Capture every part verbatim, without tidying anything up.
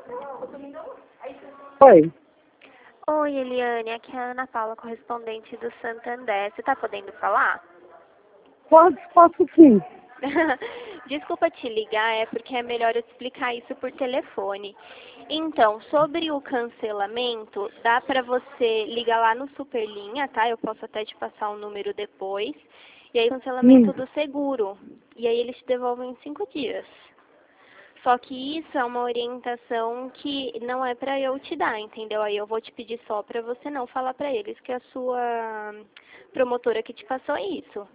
Oi. Oi, Eliane, aqui é a Ana Paula, correspondente do Santander. Você tá podendo falar? Posso, posso sim. Desculpa te ligar, é porque é melhor eu te explicar isso por telefone. Então, sobre o cancelamento, dá pra você ligar lá no Superlinha, tá? Eu posso até te passar o número depois. E aí, cancelamento Hum. do seguro. E aí, eles te devolvem em cinco dias. Só que isso é uma orientação que não é pra eu te dar, entendeu? Aí eu vou te pedir só pra você não falar pra eles que a sua promotora que te passou isso.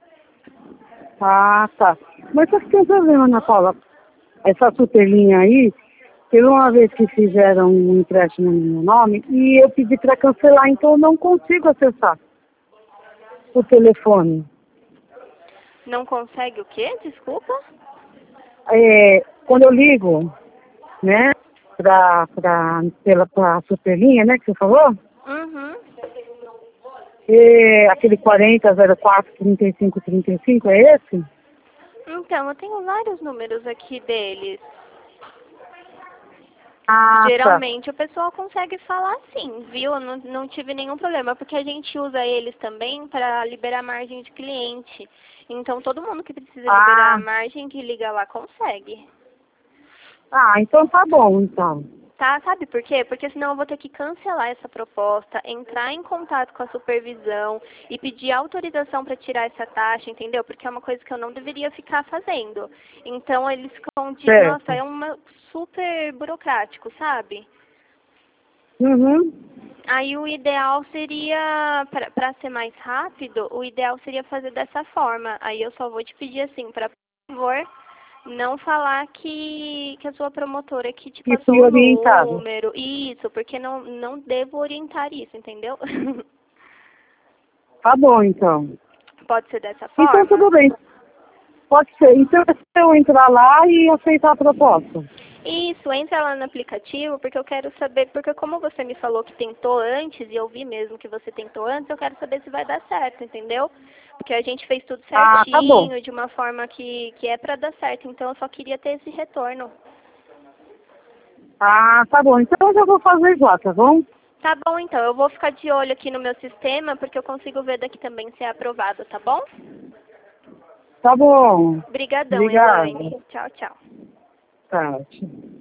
Ah, tá. Mas só que tem um problema, Ana Paula. Essa superlinha aí, teve uma vez que fizeram um empréstimo no meu nome e eu pedi para cancelar, então eu não consigo acessar o telefone. Não consegue o quê? Desculpa? É, quando eu ligo, né, pra, pra, pela pra superlinha, né, que você falou, Uhum. é, aquele quarenta zero quatro trinta e cinco trinta e cinco, é esse? Então, eu tenho vários números aqui deles. Ah, tá. Geralmente o pessoal consegue falar sim, viu? Eu não, não tive nenhum problema, porque a gente usa eles também para liberar margem de cliente. Então todo mundo que precisa liberar a Ah, margem que liga lá consegue. ah, então tá bom, então. Tá? Sabe por quê? Porque senão eu vou ter que cancelar essa proposta, entrar em contato com a supervisão e pedir autorização para tirar essa taxa, entendeu? Porque é uma coisa que eu não deveria ficar fazendo. Então eles ficam de, nossa, Certo. é uma super burocrático, sabe? Uhum. Aí o ideal seria, para ser mais rápido, o ideal seria fazer dessa forma. Aí eu só vou te pedir assim, para por favor, não falar que, que a sua promotora que te E fui passou o orientado. número. Isso, porque não, não devo orientar isso, entendeu? Tá bom, então. Pode ser dessa Então forma? tudo bem. Pode ser. Então é só eu entrar lá e aceitar a proposta. Isso, entra lá no aplicativo, porque eu quero saber, porque como você me falou que tentou antes, e eu vi mesmo que você tentou antes, eu quero saber se vai dar certo, entendeu? Porque a gente fez tudo Ah, tá bom. certinho, de uma forma que, que é pra dar certo, então eu só queria ter esse retorno. Ah, tá bom. Então eu já vou fazer igual, tá bom? Tá bom, então, eu vou ficar de olho aqui no meu sistema, porque eu consigo ver daqui também se é aprovado, tá bom? Tá bom. Obrigadão, Obrigada. Elaine. Tchau, tchau. Tá. Tchau.